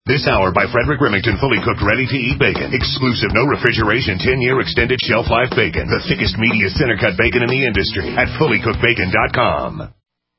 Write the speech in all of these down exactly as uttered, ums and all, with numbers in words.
This hour by Frederick Remington, fully cooked, ready-to-eat bacon. Exclusive, no refrigeration, ten-year extended shelf life bacon. The thickest, meatiest, center-cut bacon in the industry at fully cooked bacon dot com.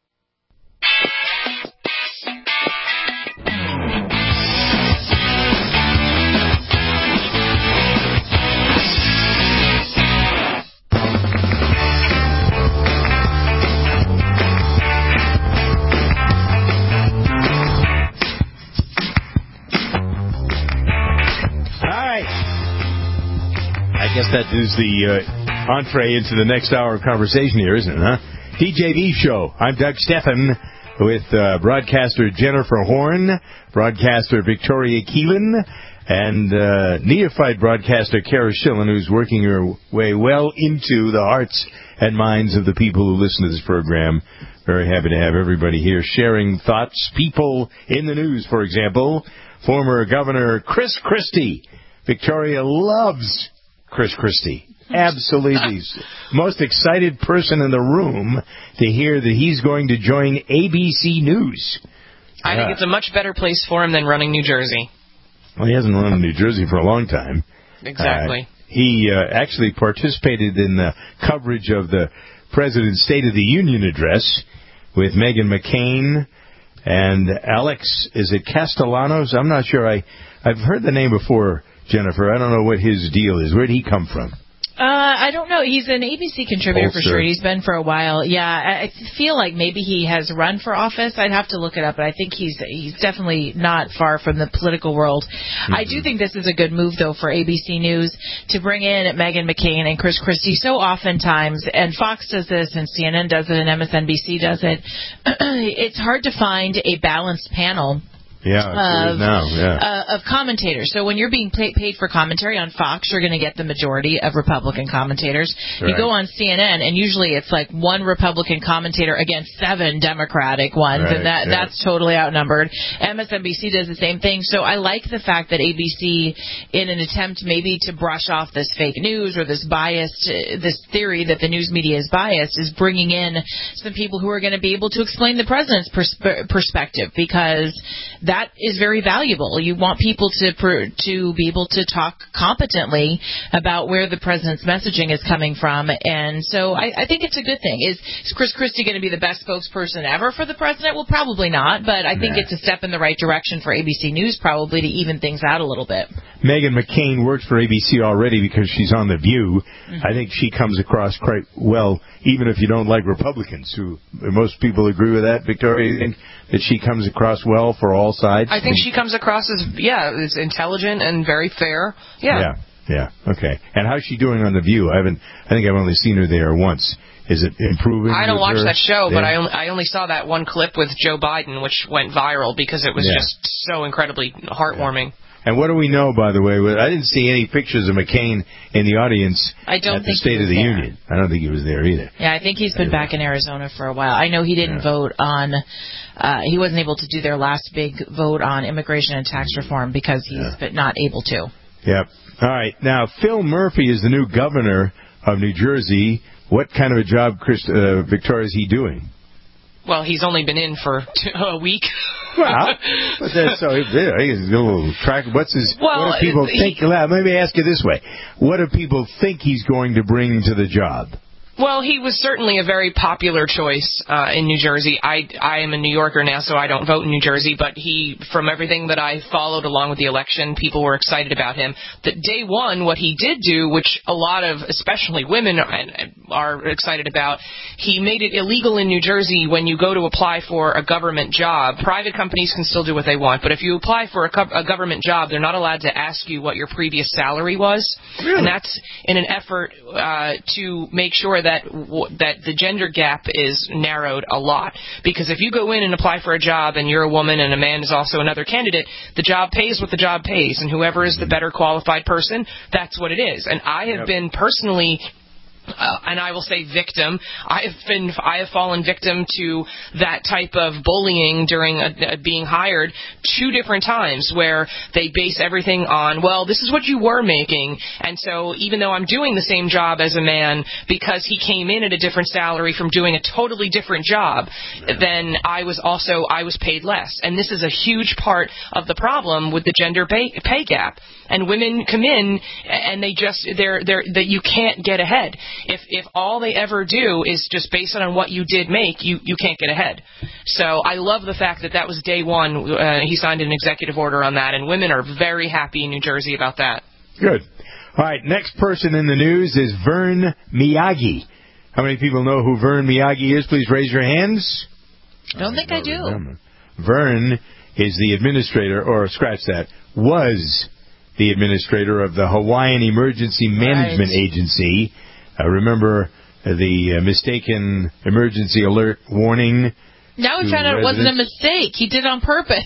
I guess that is the uh, entree into the next hour of conversation here, isn't it, huh? D J V Show. I'm Doug Steffen with uh, broadcaster Jennifer Horn, broadcaster Victoria Keelan, and uh, neophyte broadcaster Kara Schillen, who's working her way well into the hearts and minds of the people who listen to this program. Very happy to have everybody here sharing thoughts. People in the news, for example, former Governor Chris Christie. Victoria loves Chris Christie. Absolutely. Most excited person in the room to hear that he's going to join A B C News. I uh, think it's a much better place for him than running New Jersey. Well, he hasn't run New Jersey for a long time. Exactly. Uh, he uh, actually participated in the coverage of the President's State of the Union address with Meghan McCain and Alex, is it Castellanos? I'm not sure. I, I've heard the name before, Jennifer. I don't know what his deal is. Where did he come from? Uh, I don't know. He's an A B C contributor oh, for sure. sure. He's been for a while. Yeah, I feel like maybe he has run for office. I'd have to look it up, but I think he's he's definitely not far from the political world. Mm-hmm. I do think this is a good move, though, for A B C News to bring in Meghan McCain and Chris Christie. So oftentimes, and Fox does this, and C N N does it, and M S N B C does it, it's hard to find a balanced panel. Yeah, of, now, yeah. Uh, of commentators. So when you're being pay, paid for commentary on Fox, you're going to get the majority of Republican commentators. Right. You go on C N N, and usually it's like one Republican commentator against seven Democratic ones, right, and that yeah. that's totally outnumbered. M S N B C does the same thing. So I like the fact that A B C, in an attempt maybe to brush off this fake news or this biased, uh, this theory that the news media is biased, is bringing in some people who are going to be able to explain the president's pers- perspective, because that is very valuable. You want people to per, to be able to talk competently about where the president's messaging is coming from, and so I, I think it's a good thing. Is, is Chris Christie going to be the best spokesperson ever for the president? Well, probably not, but I think nah. it's a step in the right direction for A B C News, probably, to even things out a little bit. Meghan McCain works for A B C already because she's on The View. Mm-hmm. I think she comes across quite well, even if you don't like Republicans, who most people agree with that. Victoria, you think that she comes across well for all sides? I think she comes across as, yeah, as intelligent and very fair. Yeah. Yeah, yeah, okay. And how's she doing on The View? I haven't. I think I've only seen her there once. Is it improving? I don't watch her? that show, yeah. but I only, I only saw that one clip with Joe Biden, which went viral because it was yeah. just so incredibly heartwarming. Yeah. And what do we know, by the way? I didn't see any pictures of McCain in the audience I don't at the think State of the there. Union. I don't think he was there either. Yeah, I think he's been back in Arizona for a while. I know he didn't yeah. vote on, uh, he wasn't able to do their last big vote on immigration and tax reform because he's yeah. been not able to. Yep. All right. Now, Phil Murphy is the new governor of New Jersey. What kind of a job, Chris, uh, Victoria, is he doing? Well, he's only been in for two, a week. Well, but that's so. He's a little track. What's his? Well, what do people he, think? Let me ask you this way: what do people think he's going to bring to the job? Well, he was certainly a very popular choice uh, in New Jersey. I, I am a New Yorker now, so I don't vote in New Jersey, but he, from everything that I followed along with the election, people were excited about him. That day one, what he did do, which a lot of, especially women, are excited about, he made it illegal in New Jersey when you go to apply for a government job. Private companies can still do what they want, but if you apply for a, a government job, they're not allowed to ask you what your previous salary was. Really? And that's in an effort uh, to make sure that That, that the gender gap is narrowed a lot. Because if you go in and apply for a job and you're a woman and a man is also another candidate, the job pays what the job pays. And whoever is the better qualified person, that's what it is. And I have yep. been personally Uh, and I will say victim. I have been, I have fallen victim to that type of bullying during a, a being hired two different times, where they base everything on, well, this is what you were making, and so even though I'm doing the same job as a man, because he came in at a different salary from doing a totally different job, then I was also I was paid less. And this is a huge part of the problem with the gender pay, pay gap. And women come in and they just they're they're that you can't get ahead. If if all they ever do is just base it on what you did make, you, you can't get ahead. So I love the fact that that was day one. Uh, he signed an executive order on that, and women are very happy in New Jersey about that. Good. All right, next person in the news is Vern Miyagi. How many people know who Vern Miyagi is? Please raise your hands. I don't think I, I do. Remember. Vern is the administrator, or scratch that, was the administrator of the Hawaiian Emergency Management right. Agency. Uh, remember uh, the uh, mistaken emergency alert warning? Now we found out it wasn't a mistake. He did it on purpose.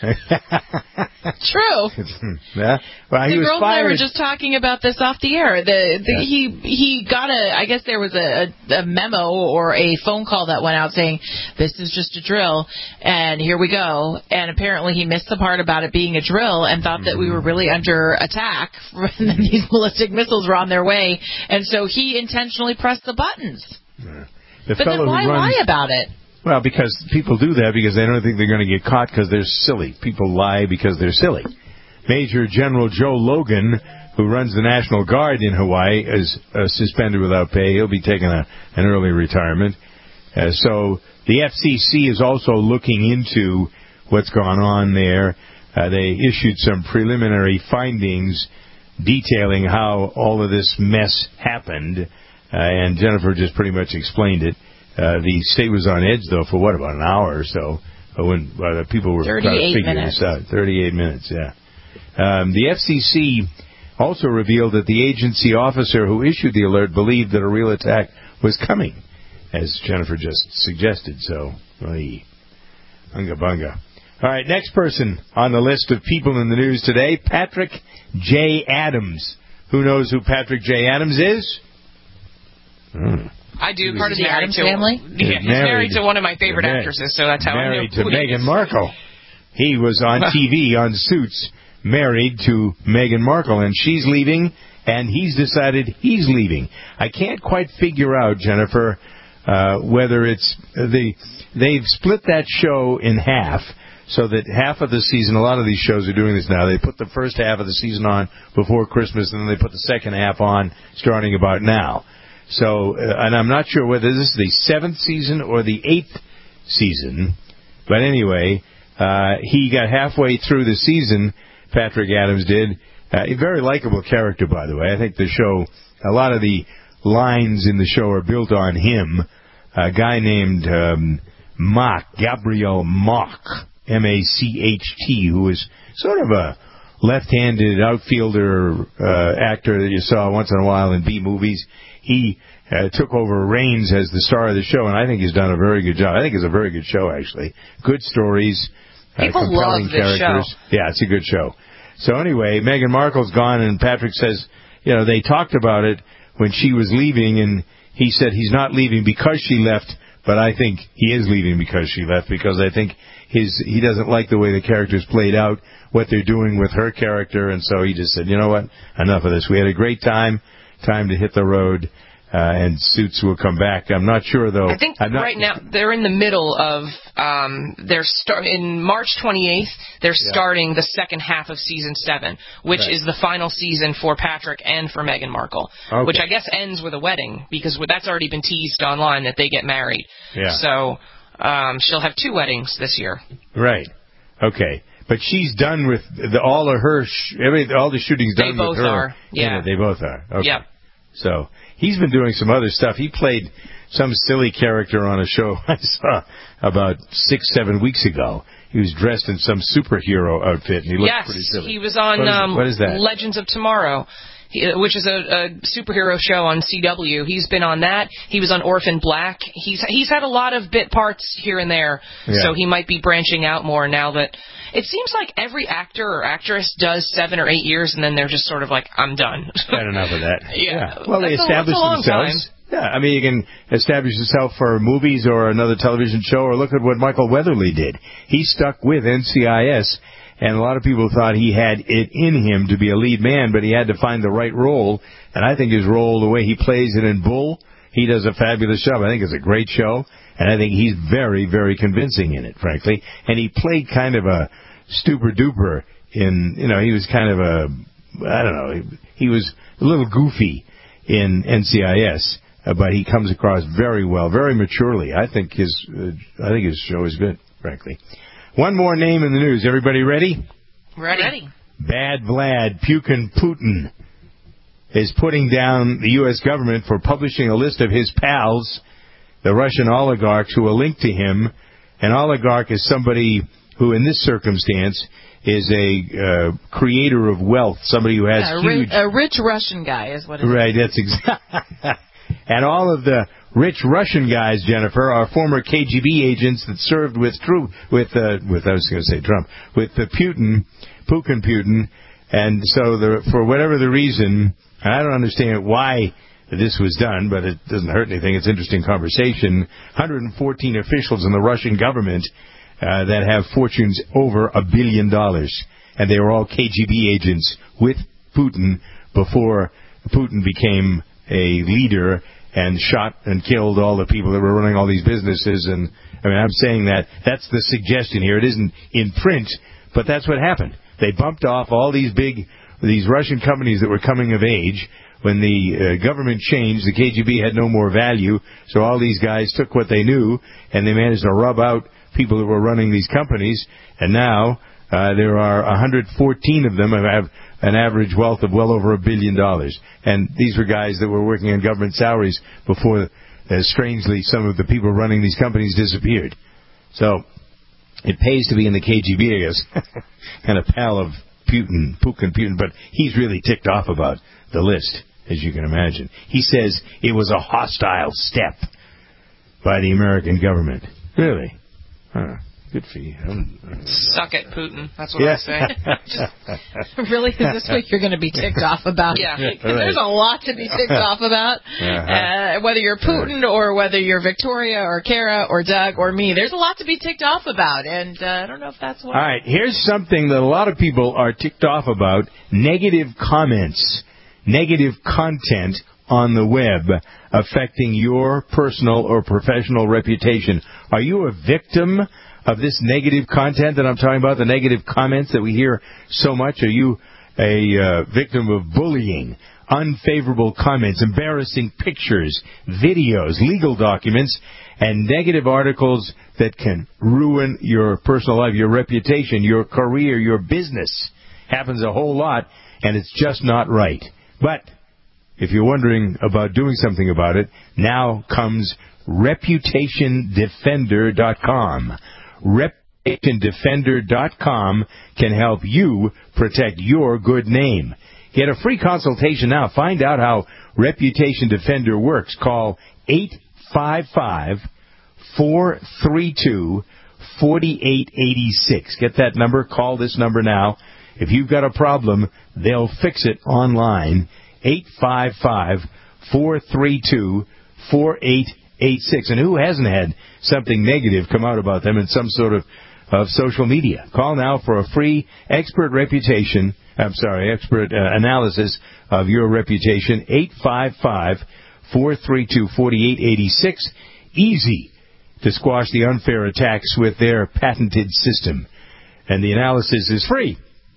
True. Yeah. Well, the he was girl and I were just talking about this off the air. The, the yeah. he he got a. I guess there was a, a memo or a phone call that went out saying this is just a drill, and here we go. And apparently he missed the part about it being a drill and thought that we were really under attack, and then these ballistic missiles were on their way, and so he intentionally pressed the buttons. Yeah. The but then why runs- lie about it? Well, because people do that because they don't think they're going to get caught because they're silly. People lie because they're silly. Major General Joe Logan, who runs the National Guard in Hawaii, is uh, suspended without pay. He'll be taking a, an early retirement. Uh, so the F C C is also looking into what's gone on there. Uh, they issued some preliminary findings detailing how all of this mess happened, uh, and Jennifer just pretty much explained it. Uh, the state was on edge, though, for what, about an hour or so, when uh, people were trying to figure this out. thirty-eight minutes, yeah. Um, the F C C also revealed that the agency officer who issued the alert believed that a real attack was coming, as Jennifer just suggested. So, oy, unga bunga. All right, next person on the list of people in the news today, Patrick J. Adams. Who knows who Patrick J. Adams is? Hmm. I do. Part of the Adams family? Yeah, he's married, married to one of my favorite married, actresses, so that's how I know. Married to Meghan Markle. He was on T V on Suits, married to Meghan Markle, and she's leaving, and he's decided he's leaving. I can't quite figure out, Jennifer, uh, whether it's the they've split that show in half, so that half of the season, a lot of these shows are doing this now, they put the first half of the season on before Christmas, and then they put the second half on starting about now. So, uh, and I'm not sure whether this is the seventh season or the eighth season, but anyway, uh, he got halfway through the season, Patrick Adams did. Uh, a very likable character, by the way. I think the show, a lot of the lines in the show are built on him. A guy named um, Mock, Gabriel Mock, M A C H T, who is sort of a left-handed outfielder uh, actor that you saw once in a while in B movies. He uh, took over reins as the star of the show, and I think he's done a very good job. I think it's a very good show, actually. Good stories, uh, compelling love this characters. Show. Yeah, it's a good show. So anyway, Meghan Markle's gone, and Patrick says, you know, they talked about it when she was leaving, and he said he's not leaving because she left, but I think he is leaving because she left, because I think his he doesn't like the way the character's played out, what they're doing with her character, and so he just said, you know what, enough of this. We had a great time, time to hit the road, uh, and Suits will come back. I'm not sure, though. I think I'm not, right now they're in the middle of, um, they're start in March twenty-eighth, they're yeah. starting the second half of season seven, which right. is the final season for Patrick and for Meghan Markle, okay. which I guess ends with a wedding, because that's already been teased online that they get married. Yeah. So um, she'll have two weddings this year. Right. Okay. But she's done with the, all of her, sh- every, all the shooting's done they with her. They both are. Yeah. yeah. They both are. Okay. Yeah. So he's been doing some other stuff. He played some silly character on a show I saw about six, seven weeks ago. He was dressed in some superhero outfit, and he looked yes, pretty silly. He was on what is, um, what is that? Legends of Tomorrow. he, which is a, a superhero show on C W. He's been on that. He was on Orphan Black. He's he's had a lot of bit parts here and there, yeah. so he might be branching out more now that it seems like every actor or actress does seven or eight years, and then they're just sort of like, I'm done. Had enough of that. yeah. yeah. Well, they that's established a, that's a long themselves. Time. Yeah, I mean, you can establish yourself for movies or another television show, or look at what Michael Weatherly did. He stuck with N C I S, and a lot of people thought he had it in him to be a lead man, but he had to find the right role. And I think his role, the way he plays it in Bull, he does a fabulous job. I think it's a great show, and I think he's very, very convincing in it, frankly. And he played kind of a super-duper in, you know, he was kind of a, I don't know, he, he was a little goofy in N C I S. Uh, but he comes across very well, very maturely. I think his, uh, I think his show is good, frankly. One more name in the news. Everybody ready? Ready. ready. Bad Vlad Pukin Putin is putting down the U S government for publishing a list of his pals, the Russian oligarchs who are linked to him. An oligarch is somebody who, in this circumstance, is a uh, creator of wealth, somebody who has yeah, a huge... Rich, a rich Russian guy is what it right, is. Right, that's exactly... And all of the rich Russian guys, Jennifer, are former K G B agents that served with Trump, with uh, with I was going to say Trump, with the Putin, Putin, Putin, and so the, for whatever the reason, and I don't understand why this was done, but it doesn't hurt anything. It's interesting conversation. one hundred fourteen officials in the Russian government uh, that have fortunes over a billion dollars, and they were all K G B agents with Putin before Putin became a leader and shot and killed all the people that were running all these businesses. And I mean, I'm saying that that's the suggestion here. It isn't in print, but that's what happened. They bumped off all these big, these Russian companies that were coming of age. When the uh, government changed, the K G B had no more value, so all these guys took what they knew, and they managed to rub out people that were running these companies, and now uh, there are one hundred fourteen of them who have an average wealth of well over a billion dollars. And these were guys that were working on government salaries before, uh, strangely, some of the people running these companies disappeared. So it pays to be in the K G B, I guess, and a pal of Putin, Putin, Putin, but he's really ticked off about the list, as you can imagine. He says it was a hostile step by the American government. Really? Huh. Good for you. Suck it, Putin. That's what yes. I say. Just, really? Because this week you're going to be ticked off about. Yeah. Right. There's a lot to be ticked off about. Uh-huh. Uh, whether you're Putin or whether you're Victoria or Kara or Doug or me, there's a lot to be ticked off about. And uh, I don't know if that's what... All right. Here's something that a lot of people are ticked off about. Negative comments. Negative content on the web affecting your personal or professional reputation. Are you a victim of this negative content that I'm talking about, the negative comments that we hear so much? Are you a uh, victim of bullying, unfavorable comments, embarrassing pictures, videos, legal documents, and negative articles that can ruin your personal life, your reputation, your career, your business? Happens a whole lot, and it's just not right. But if you're wondering about doing something about it, now comes reputation defender dot com. reputation defender dot com can help you protect your good name. Get a free consultation now. Find out how Reputation Defender works. Call eight five five, four three two, four eight eight six. Get that number. Call this number now. If you've got a problem, they'll fix it online. eight five five, four three two, four eight eight six. And who hasn't had something negative come out about them in some sort of, of social media? Call now for a free expert reputation, I'm sorry, expert uh, analysis of your reputation. eight five five, four three two, four eight eight six. Easy to squash the unfair attacks with their patented system. And the analysis is free.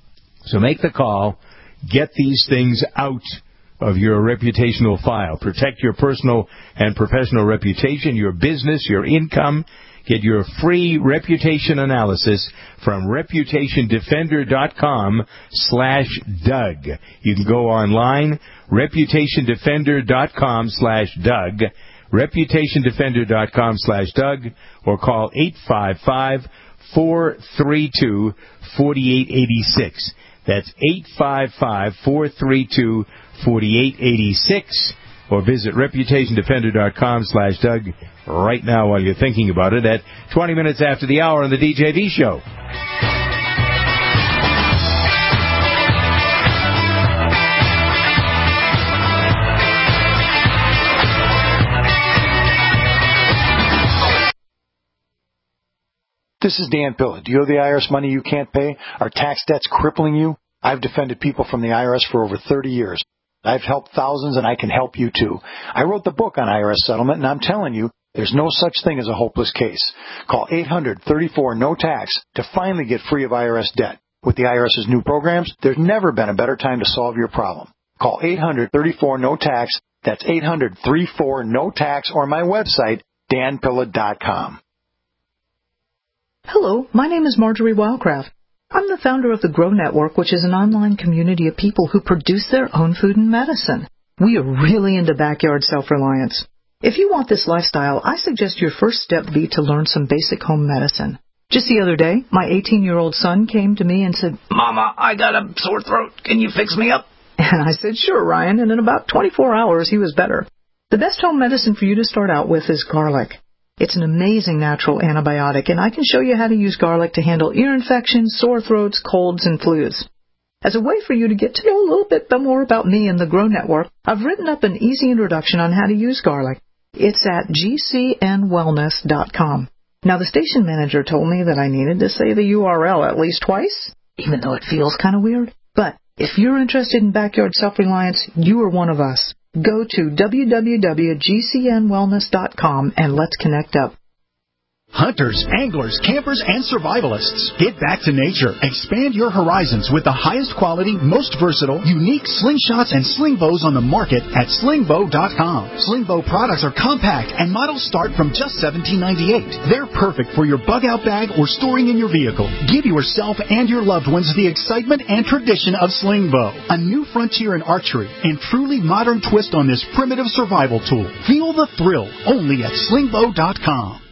So make the call. Get these things out of your reputational file. Protect your personal and professional reputation, your business, your income. Get your free reputation analysis from reputation defender dot com slash Doug. You can go online, reputation defender dot com slash Doug, reputation defender dot com slash Doug, or call eight five five, four three two, four eight eight six. That's eight five five, four three two, forty-eight eighty-six. Or visit reputation defender dot com slash Doug right now while you're thinking about it at twenty minutes after the hour on the D J V Show. This is Dan Pilla. Do you owe the I R S money you can't pay? Are tax debts crippling you? I've defended people from the I R S for over thirty years. I've helped thousands, and I can help you, too. I wrote the book on I R S settlement, and I'm telling you, there's no such thing as a hopeless case. Call eight hundred thirty-four no tax to finally get free of I R S debt. With the IRS's new programs, there's never been a better time to solve your problem. Call eight hundred thirty-four no tax. That's eight hundred thirty-four no tax, or my website, dan pilla dot com. Hello, my name is Marjorie Wildcraft. I'm the founder of the Grow Network, which is an online community of people who produce their own food and medicine. We are really into backyard self-reliance. If you want this lifestyle, I suggest your first step be to learn some basic home medicine. Just the other day, my eighteen-year-old son came to me and said, "Mama, I got a sore throat. Can you fix me up?" And I said, "Sure, Ryan," and in about twenty-four hours, he was better. The best home medicine for you to start out with is garlic. It's an amazing natural antibiotic, and I can show you how to use garlic to handle ear infections, sore throats, colds, and flus. As a way for you to get to know a little bit more about me and the Grow Network, I've written up an easy introduction on how to use garlic. It's at g c n wellness dot com. Now, the station manager told me that I needed to say the U R L at least twice, even though it feels kind of weird. But if you're interested in backyard self-reliance, you are one of us. Go to w w w dot g c n wellness dot com and let's connect up. Hunters, anglers, campers, and survivalists. Get back to nature. Expand your horizons with the highest quality, most versatile, unique slingshots and sling bows on the market at sling bow dot com. Sling bow products are compact and models start from just seventeen ninety-eight. They're perfect for your bug out bag or storing in your vehicle. Give yourself and your loved ones the excitement and tradition of sling bow. A new frontier in archery and truly modern twist on this primitive survival tool. Feel the thrill only at sling bow dot com.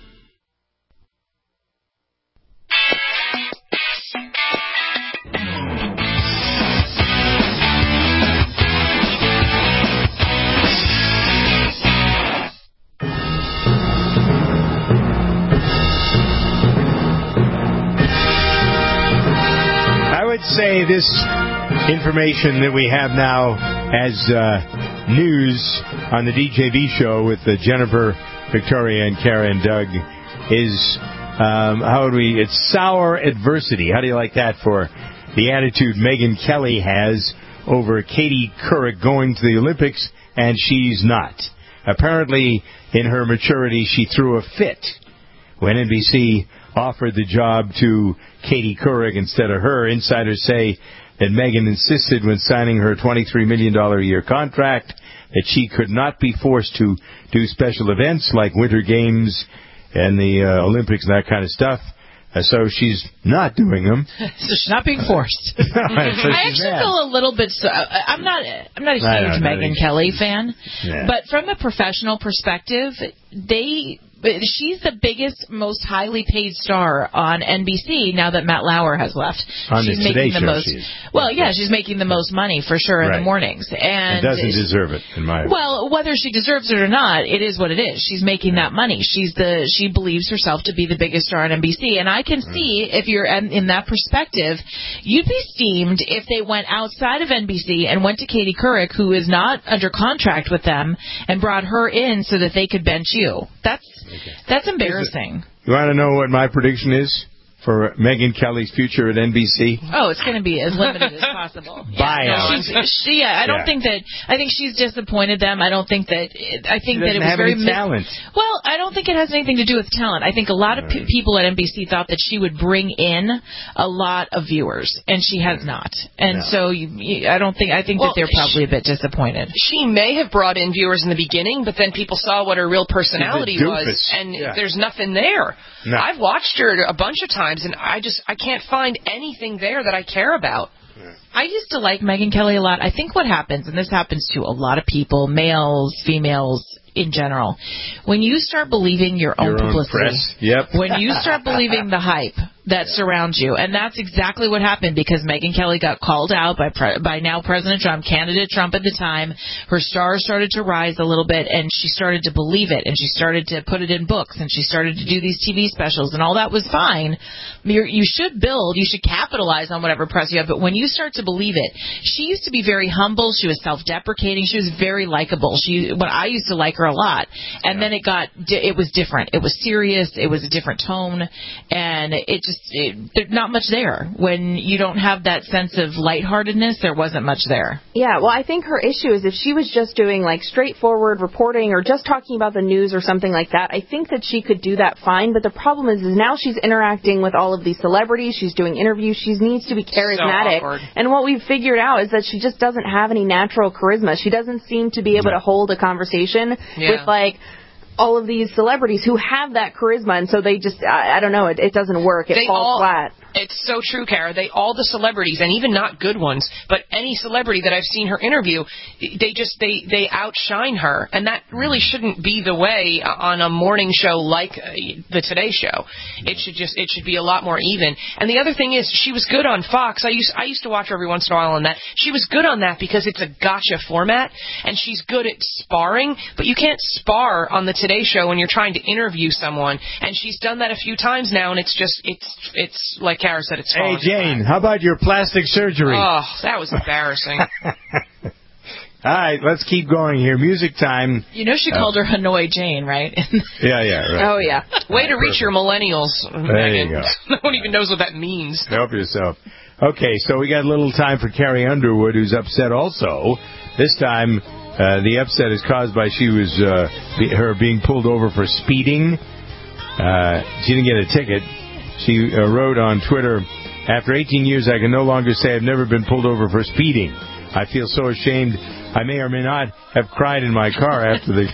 Say this information that we have now as uh, news on the D J V show with uh, Jennifer, Victoria, and Kara and Doug is, um, how would we, it's sour adversity. How do you like that for the attitude Megyn Kelly has over Katie Couric going to the Olympics, and she's not? Apparently, in her maturity, she threw a fit when N B C offered the job to Katie Couric instead of her. Insiders say that Megyn insisted when signing her twenty-three million dollars a year contract that she could not be forced to do special events like Winter Games and the uh, Olympics and that kind of stuff. Uh, so she's not doing them. So she's not being forced. so I actually mad. feel a little bit. So, I'm not. I'm not a huge Megyn Kelly fan, yeah. But from a professional perspective, they. She's the biggest, most highly paid star on N B C now that Matt Lauer has left. On she's the making Today the Show, most. she is. Well, yeah, she's making the most money for sure in right. the mornings, and, and doesn't deserve it in my. Well, whether she deserves it or not, it is what it is. She's making that money. She's the. She believes herself to be the biggest star on N B C, and I can see if you're in, in that perspective, you'd be steamed if they went outside of N B C and went to Katie Couric, who is not under contract with them, and brought her in so that they could bench you. That's okay. That's embarrassing. You want to know what my prediction is for Megyn Kelly's future at N B C? Oh, it's going to be as limited as possible. Buyout. Yeah, no, she's, she, yeah, I don't yeah. think that. I think she's disappointed them. I don't think that. I think she that it was have very any talent. Mis- well, I don't think it has anything to do with talent. I think a lot of p- people at N B C thought that she would bring in a lot of viewers, and she has not. And no. so you, you, I don't think. I think well, that they're probably a bit disappointed. She may have brought in viewers in the beginning, but then people saw what her real personality was, and yeah. there's nothing there. No. I've watched her a bunch of times, and I just I can't find anything there that I care about. I used to like Megyn Kelly a lot. I think what happens, and this happens to a lot of people, males, females, in general, when you start believing your own your publicity, own press. Yep. when you start believing the hype that surrounds you, and that's exactly what happened because Megyn Kelly got called out by pre- by now President Trump, candidate Trump at the time. Her stars started to rise a little bit, and she started to believe it, and she started to put it in books, and she started to do these T V specials, and all that was fine. You're, you should build, you should capitalize on whatever press you have, but when you start to believe it, she used to be very humble, she was self-deprecating, she was very likable. She, when I used to like her a lot, and yeah. then it got, it was different. It was serious, it was a different tone, and it just, it, there's not much there. When you don't have that sense of lightheartedness, there wasn't much there. Yeah, well, I think her issue is if she was just doing like straightforward reporting or just talking about the news or something like that, I think that she could do that fine, but the problem is, is now she's interacting with all of these celebrities, she's doing interviews, she needs to be charismatic, so and what we've figured out is that she just doesn't have any natural charisma. She doesn't seem to be able to hold a conversation yeah. with like all of these celebrities who have that charisma, and so they just, I, I don't know, it, it doesn't work. It they falls all, flat. It's so true, Kara. They, all the celebrities, and even not good ones, but any celebrity that I've seen her interview, they just, they, they outshine her, and that really shouldn't be the way on a morning show like uh, the Today Show. It should just, it should be a lot more even. And the other thing is, she was good on Fox. I used, I used to watch her every once in a while on that. She was good on that because it's a gotcha format, and she's good at sparring, but you can't spar on the Today Show when you're trying to interview someone, and she's done that a few times now, and it's just, it's, it's like Kara said, it's Hey, Jane, how about your plastic surgery? Oh, that was embarrassing. All right, let's keep going here. Music time. You know she uh, called her Hanoi Jane, right? yeah, yeah. Right. Oh, yeah. Way to reach your millennials, There Megyn. you go. No one even knows what that means. Help yourself. Okay, so we got a little time for Carrie Underwood, who's upset also. This time, uh, the upset is caused by she was uh, be, her being pulled over for speeding. Uh, she didn't get a ticket. She uh, wrote on Twitter, after eighteen years, I can no longer say I've never been pulled over for speeding. I feel so ashamed. I may or may not have cried in my car after the...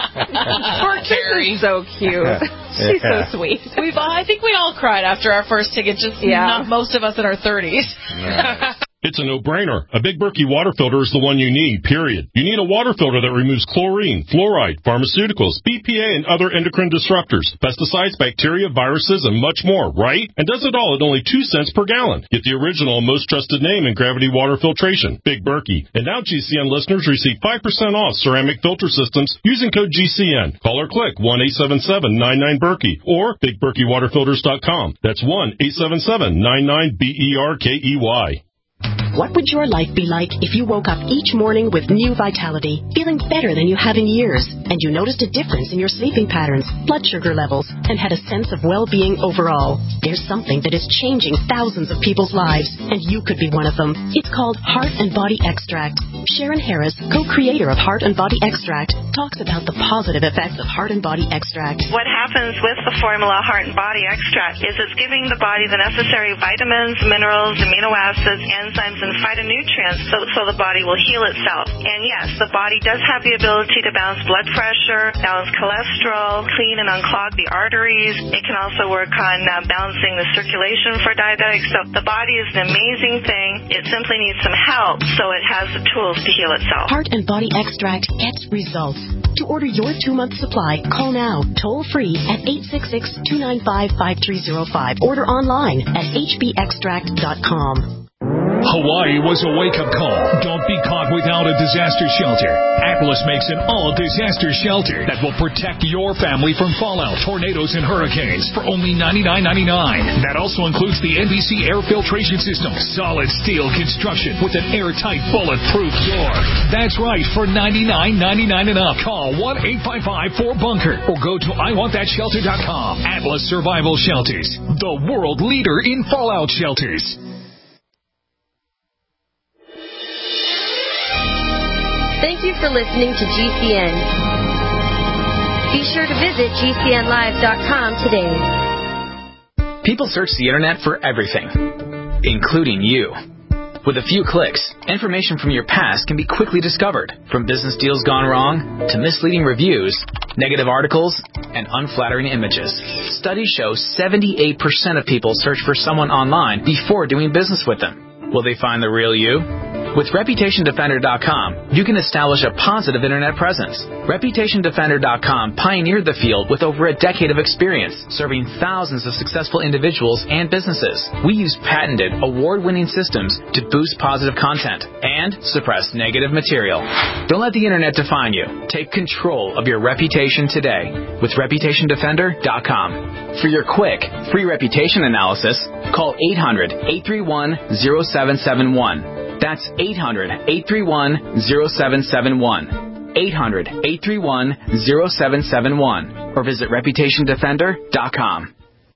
Poor Carrie. So cute. She's yeah. so sweet. We've all, I think we all cried after our first ticket, just yeah. not most of us in our thirties. Yeah. It's a no-brainer. A Big Berkey water filter is the one you need, period. You need a water filter that removes chlorine, fluoride, pharmaceuticals, B P A, and other endocrine disruptors, pesticides, bacteria, viruses, and much more, right? And does it all at only two cents per gallon. Get the original and most trusted name in gravity water filtration, Big Berkey. And now G C N listeners receive five percent off ceramic filter systems using code G C N. Call or click one eight seven seven nine nine Berkey or big berkey water filters dot com. That's one eight seven seven nine nine B E R K E Y. What would your life be like if you woke up each morning with new vitality, feeling better than you have in years, and you noticed a difference in your sleeping patterns, blood sugar levels, and had a sense of well-being overall? There's something that is changing thousands of people's lives, and you could be one of them. It's called Heart and Body Extract. Sharon Harris, co-creator of Heart and Body Extract, talks about the positive effects of Heart and Body Extract. What happens with the formula Heart and Body Extract is it's giving the body the necessary vitamins, minerals, amino acids, enzymes, and phytonutrients so, so the body will heal itself. And yes, the body does have the ability to balance blood pressure, balance cholesterol, clean and unclog the arteries. It can also work on uh, balancing the circulation for diabetics. So the body is an amazing thing. It simply needs some help so it has the tools to heal itself. Heart and Body Extract gets results. To order your two-month supply, call now, toll-free at eight six six, two nine five, five three zero five. Order online at h b extract dot com. Hawaii was a wake-up call. Don't be caught without a disaster shelter. Atlas makes an all-disaster shelter that will protect your family from fallout, tornadoes, and hurricanes for only ninety-nine ninety-nine. That also includes the N B C air filtration system, solid steel construction with an airtight, bulletproof door. That's right, for ninety-nine ninety-nine and up. Call one eight five five four bunker or go to i want that shelter dot com. Atlas Survival Shelters, the world leader in fallout shelters. Thank you for listening to G C N. Be sure to visit G C N live dot com today. People search the internet for everything, including you. With a few clicks, information from your past can be quickly discovered, from business deals gone wrong to misleading reviews, negative articles, and unflattering images. Studies show seventy-eight percent of people search for someone online before doing business with them. Will they find the real you? With Reputation Defender dot com, you can establish a positive internet presence. Reputation Defender dot com pioneered the field with over a decade of experience, serving thousands of successful individuals and businesses. We use patented, award-winning systems to boost positive content and suppress negative material. Don't let the internet define you. Take control of your reputation today with Reputation Defender dot com. For your quick, free reputation analysis, call eight hundred, eight three one, zero seven seven one. That's eight hundred, eight three one, zero seven seven one. eight hundred, eight three one, zero seven seven one. Or visit Reputation Defender dot com.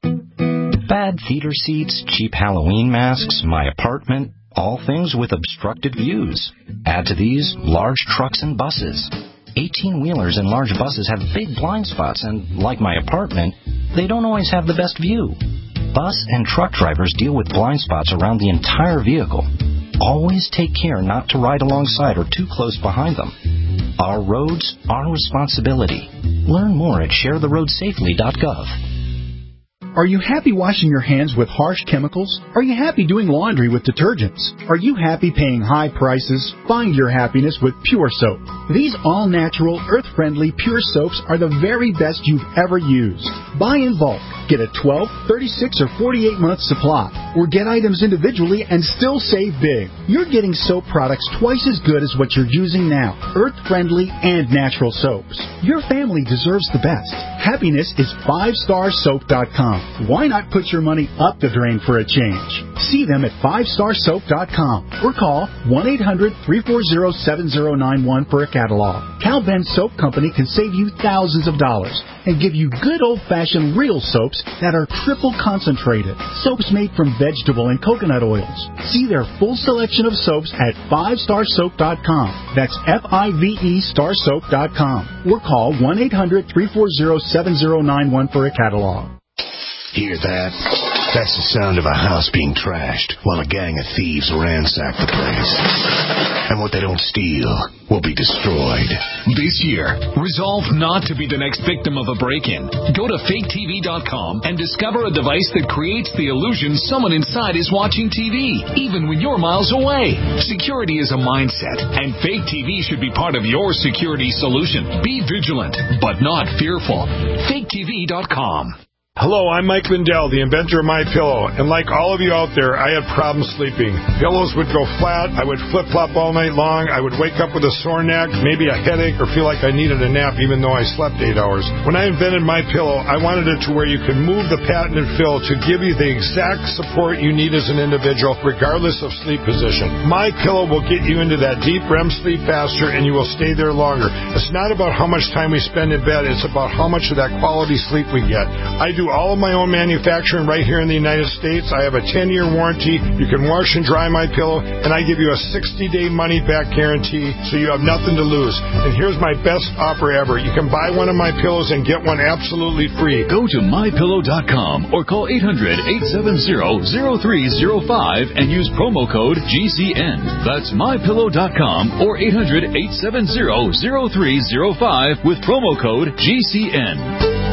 Bad theater seats, cheap Halloween masks, my apartment, all things with obstructed views. Add to these large trucks and buses. eighteen-wheelers and large buses have big blind spots, and like my apartment, they don't always have the best view. Bus and truck drivers deal with blind spots around the entire vehicle. Always take care not to ride alongside or too close behind them. Our roads, our responsibility. Learn more at share the road safely dot gov. Are you happy washing your hands with harsh chemicals? Are you happy doing laundry with detergents? Are you happy paying high prices? Find your happiness with Pure Soap. These all-natural, earth-friendly Pure Soaps are the very best you've ever used. Buy in bulk. Get a twelve, thirty-six, or forty-eight month supply. Or get items individually and still save big. You're getting soap products twice as good as what you're using now. Earth-friendly and natural soaps. Your family deserves the best. Happiness is five star soap dot com. Why not put your money up the drain for a change? See them at five star soap dot com or call one eight hundred, three four zero, seven zero nine one for a catalog. Cal Ben Soap Company can save you thousands of dollars and give you good old-fashioned real soaps that are triple concentrated. Soaps made from vegetable and coconut oils. See their full selection of soaps at five star soap dot com. That's F I V E star soap dot com. Or call one eight hundred, three four zero, seven zero nine one for a catalog. Hear that? That's the sound of a house being trashed while a gang of thieves ransack the place. And what they don't steal will be destroyed. This year, resolve not to be the next victim of a break-in. Go to fake T V dot com and discover a device that creates the illusion someone inside is watching T V, even when you're miles away. Security is a mindset, and Fake T V should be part of your security solution. Be vigilant, but not fearful. fake T V dot com. Hello, I'm Mike Lindell, the inventor of MyPillow, and like all of you out there, I had problems sleeping. Pillows would go flat, I would flip-flop all night long, I would wake up with a sore neck, maybe a headache, or feel like I needed a nap even though I slept eight hours. When I invented MyPillow, I wanted it to where you could move the patented fill to give you the exact support you need as an individual, regardless of sleep position. MyPillow will get you into that deep R E M sleep faster, and you will stay there longer. It's not about how much time we spend in bed, it's about how much of that quality sleep we get. I do all of my own manufacturing right here in the United States. I have a ten-year warranty. You can wash and dry my pillow, and I give you a sixty-day money-back guarantee, so you have nothing to lose. And here's my best offer ever. You can buy one of my pillows and get one absolutely free. Go to my pillow dot com or call eight hundred, eight seven zero, zero three zero five and use promo code G C N. That's my pillow dot com or eight hundred, eight seven zero, zero three zero five with promo code G C N.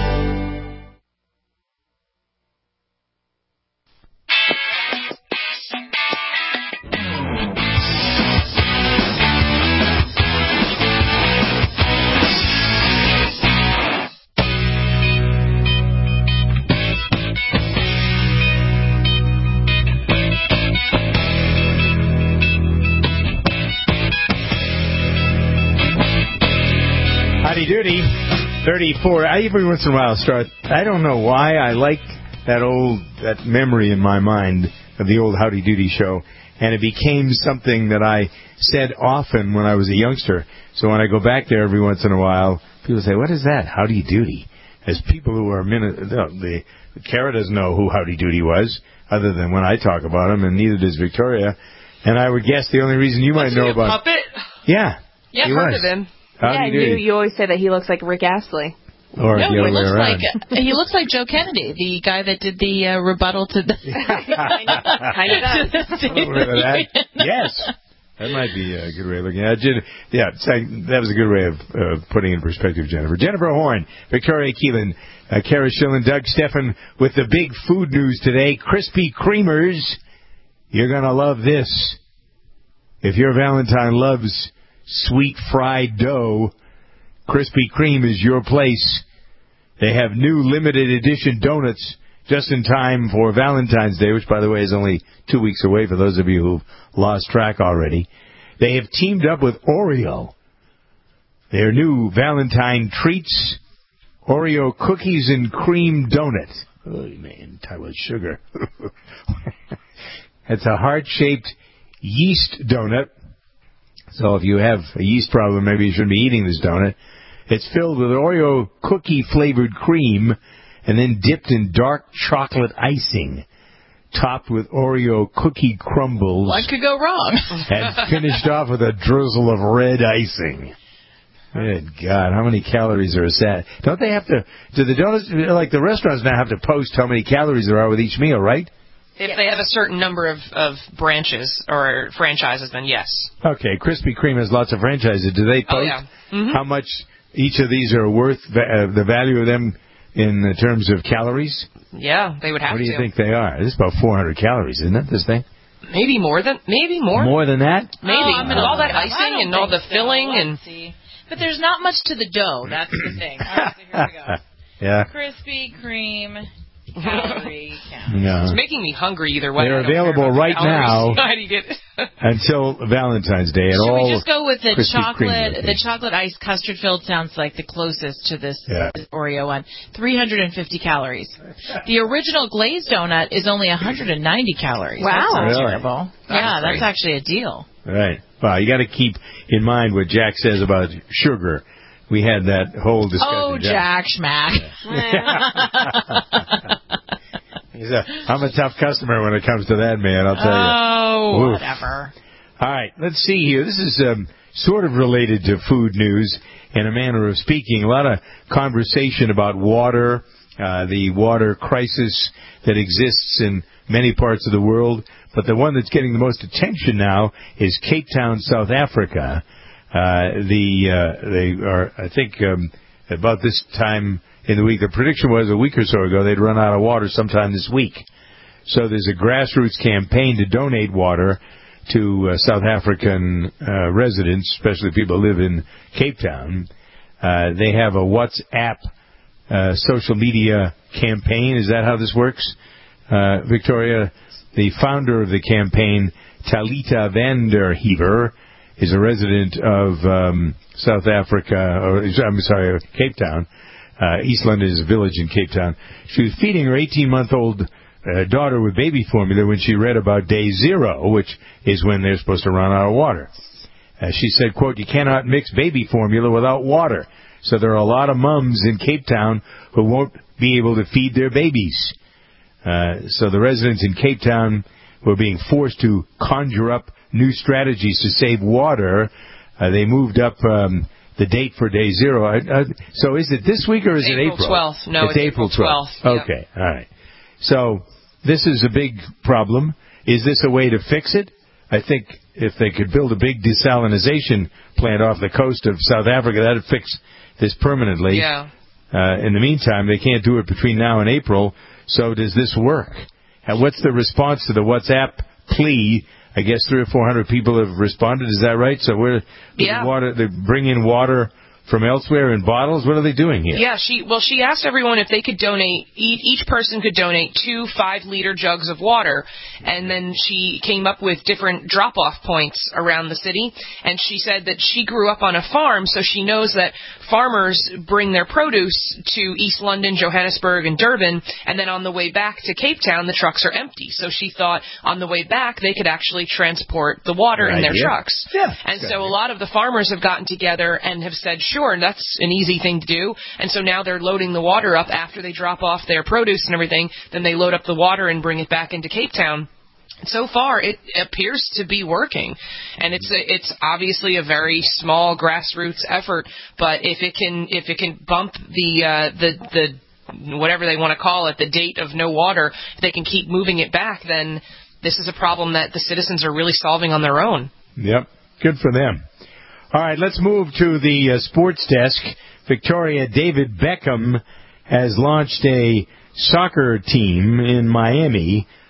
Duty, thirty-four. I every once in a while start. I don't know why I like that old that memory in my mind of the old Howdy Doody show, and it became something that I said often when I was a youngster. So when I go back there every once in a while, people say, "What is that, Howdy Doody?" As people who are minute, the Kara doesn't know who Howdy Doody was, other than when I talk about him, and neither does Victoria. And I would guess the only reason you might was know he a about puppet? Yeah, yeah, he heard was. of him. Yeah, you, you always say that he looks like Rick Astley. Or no, the he other way looks around. like he looks like Joe Kennedy, the guy that did the uh, rebuttal to the. kind of does. Remember that? Yes, that might be a good way of looking at it. Yeah, that was a good way of uh, putting in perspective, Jennifer. Jennifer Horn, Victoria Keelan, uh, Kara Schillen, Doug Steffen with the big food news today. Krispy Kremers You're going to love this. If your Valentine loves sweet fried dough, Krispy Kreme is your place. They have new limited edition donuts just in time for Valentine's Day, which, by the way, is only two weeks away for those of you who've lost track already. They have teamed up with Oreo. Their new Valentine treats, Oreo cookies and cream donut. Oh, man, tie with sugar. It's a heart-shaped yeast donut. So if you have a yeast problem, maybe you shouldn't be eating this donut. It's filled with Oreo cookie-flavored cream and then dipped in dark chocolate icing, topped with Oreo cookie crumbles. What could go wrong? And finished off with a drizzle of red icing. Good God, how many calories are a set? Don't they have to, do the donuts, like the restaurants now have to post how many calories there are with each meal, right? If they have a certain number of, of branches or franchises, then yes. Okay, Krispy Kreme has lots of franchises. Do they post oh, yeah. mm-hmm. how much each of these are worth, uh, the value of them in terms of calories? Yeah, they would have to. What do you to. think they are? This is about four hundred calories, isn't it, this thing? Maybe more than, maybe more. More than that? Maybe. Oh, With all that icing and all the so. filling. Let's and. See. But there's not much to the dough. That's the thing. All right, so here we go. Yeah. Krispy Kreme calorie count. No. It's making me hungry either way. They're available right now it. until Valentine's Day. Should all we just go with the Krispy chocolate? Kreme the chocolate ice custard filled sounds like the closest to this, yeah. this Oreo one. three hundred fifty calories. The original glazed donut is only one hundred ninety calories. Wow. That's not Really? terrible. That's yeah, great. that's actually a deal. Right. Well, you got to keep in mind what Jack says about sugar. We had that whole discussion. Oh, Jack Schmack. He's a, I'm a tough customer when it comes to that, man, I'll tell you. Oh, Oof. whatever. All right, let's see here. This is um, sort of related to food news in a manner of speaking. A lot of conversation about water, uh, the water crisis that exists in many parts of the world. But the one that's getting the most attention now is Cape Town, South Africa. Uh, the uh, they are, I think, um, about this time in the week. The prediction was a week or so ago they'd run out of water sometime this week. So there's a grassroots campaign to donate water to uh, South African uh, residents, especially people who live in Cape Town. Uh, they have a WhatsApp uh, social media campaign. Is that how this works, uh, Victoria? The founder of the campaign, Talita van der Heever, is a resident of um, South Africa, or I'm sorry, Cape Town. Uh, Eastland is a village in Cape Town. She was feeding her eighteen-month-old uh, daughter with baby formula when she read about day zero, which is when they're supposed to run out of water. Uh, she said, quote, "You cannot mix baby formula without water. So there are a lot of mums in Cape Town who won't be able to feed their babies." Uh, so the residents in Cape Town were being forced to conjure up new strategies to save water. Uh, they moved up um, the date for day zero. Uh, so is it this week or is April it April? twelfth. No, it's, it's April twelfth. twelfth. Okay, all right. So this is a big problem. Is this a way to fix it? I think if they could build a big desalinization plant off the coast of South Africa, that would fix this permanently. Yeah. Uh, in the meantime, they can't do it between now and April. So does this work? And what's the response to the WhatsApp plea? I guess three or four hundred people have responded. Is that right? So we're yeah. water. They bring in water from elsewhere in bottles. What are they doing here? Yeah, she well, she asked everyone if they could donate. Each, each person could donate two five-liter jugs of water, and then she came up with different drop-off points around the city. And she said that she grew up on a farm, so she knows that farmers bring their produce to East London, Johannesburg, and Durban, and then on the way back to Cape Town, the trucks are empty. So she thought on the way back they could actually transport the water Good in their idea. trucks. Yeah, and so a lot of the farmers have gotten together and have said, sure, and that's an easy thing to do. And so now they're loading the water up after they drop off their produce and everything. Then they load up the water and bring it back into Cape Town. So far, it appears to be working, and it's a, it's obviously a very small grassroots effort. But if it can if it can bump the uh, the the whatever they want to call it, the date of no water, if they can keep moving it back, then this is a problem that the citizens are really solving on their own. Yep, good for them. All right, let's move to the uh, sports desk. Victoria, David Beckham has launched a soccer team in Miami.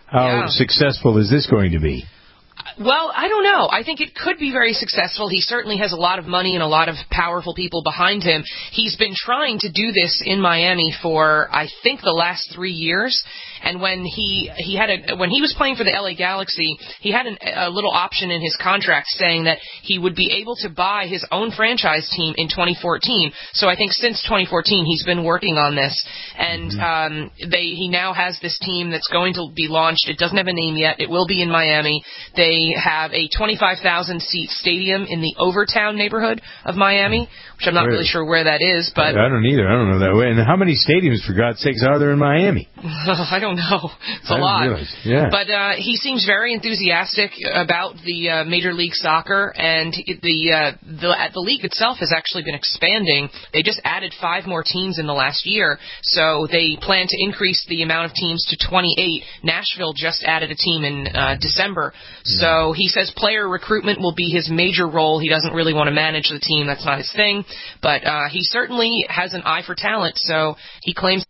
How Yeah. successful is this going to be? Well, I don't know. I think it could be very successful. He certainly has a lot of money and a lot of powerful people behind him. He's been trying to do this in Miami for, I think, the last three years. And when he he had a when he was playing for the L A Galaxy, he had an, a little option in his contract saying that he would be able to buy his own franchise team in twenty fourteen. So I think since twenty fourteen, he's been working on this, and um, they he now has this team that's going to be launched. It doesn't have a name yet. It will be in Miami. They have a twenty-five thousand seat stadium in the Overtown neighborhood of Miami, which I'm not Where? really sure where that is, but I don't either. I don't know that way. And how many stadiums, for God's sakes, are there in Miami? I don't know. It's a I didn't lot. realize. Yeah. But uh, he seems very enthusiastic about the uh, Major League Soccer, and the uh, the the league itself has actually been expanding. They just added five more teams in the last year, so they plan to increase the amount of teams to twenty-eight. Nashville just added a team in uh, December, so he says player recruitment will be his major role. He doesn't really want to manage the team; that's not his thing. But uh, he certainly has an eye for talent, so he claims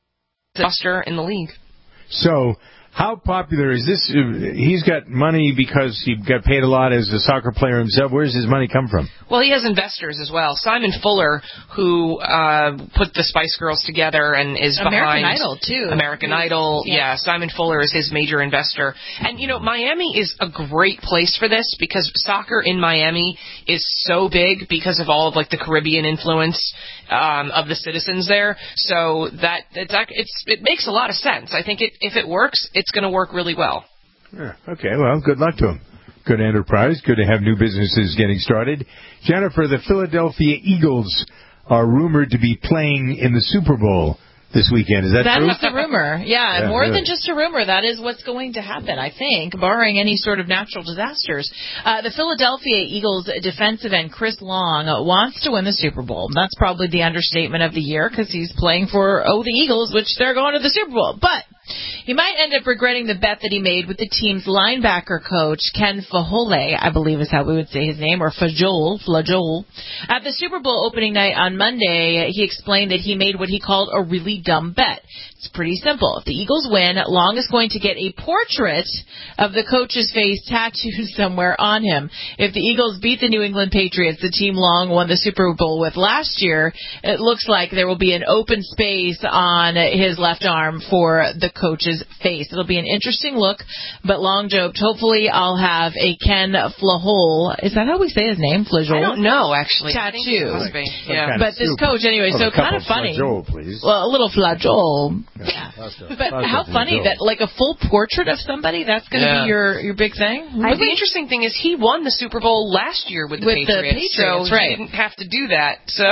the roster in the league. So, how popular is this? He's got money because he got paid a lot as a soccer player himself. Where does his money come from? Well, he has investors as well. Simon Fuller, who uh, put the Spice Girls together and is American behind Idol, too. American Idol. Yeah. Yeah, Simon Fuller is his major investor. And, you know, Miami is a great place for this because soccer in Miami is so big because of all of, like, the Caribbean influence um, of the citizens there. So that it's, it's it makes a lot of sense. I think it, if it works, it's going to work really well. Yeah, okay, well, good luck to him. Good enterprise. Good to have new businesses getting started. Jennifer, the Philadelphia Eagles are rumored to be playing in the Super Bowl this weekend. Is that That true? is the rumor. Yeah, Yeah, more really. than just a rumor. That is what's going to happen, I think, barring any sort of natural disasters. Uh, the Philadelphia Eagles defensive end Chris Long wants to win the Super Bowl. That's probably the understatement of the year because he's playing for, oh, the Eagles, which they're going to the Super Bowl. But he might end up regretting the bet that he made with the team's linebacker coach, Ken Fajole, I believe is how we would say his name, or Fajole, Flajole. At the Super Bowl opening night on Monday, he explained that he made what he called a really dumb bet. It's pretty simple. If the Eagles win, Long is going to get a portrait of the coach's face tattooed somewhere on him. If the Eagles beat the New England Patriots, the team Long won the Super Bowl with last year, it looks like there will be an open space on his left arm for the coach's face. It'll be an interesting look, but Long joked, hopefully I'll have a Ken Flajole. Is that how we say his name? Flajole? I don't know, actually. Tattoo. Must be. Some Yeah. kind But of this soup. coach, anyway, Oh, so a cup kind of of funny. Flajole, please. Well, a little flajole. Yeah. Pasta. But Pasta how funny flajole. that, like, a full portrait of somebody, that's going to Yeah. be your, your big thing? But the interesting thing is he won the Super Bowl last year with the With the Patriots, Patriots, so right. he didn't have to do that. So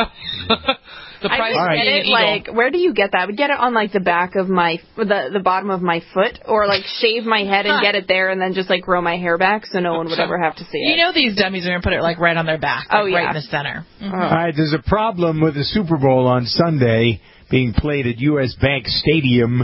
the I price would of get being it an Eagle. like, where do you get that? I would get it on like the back of my, the the bottom of my foot, or like shave my head and Huh. get it there, and then just like grow my hair back so no one would ever have to see You it. know these dummies are going to put it, like, right on their back, like, Oh, yeah. right in the center. Mhm. All right, there's a problem with the Super Bowl on Sunday being played at U S. Bank Stadium.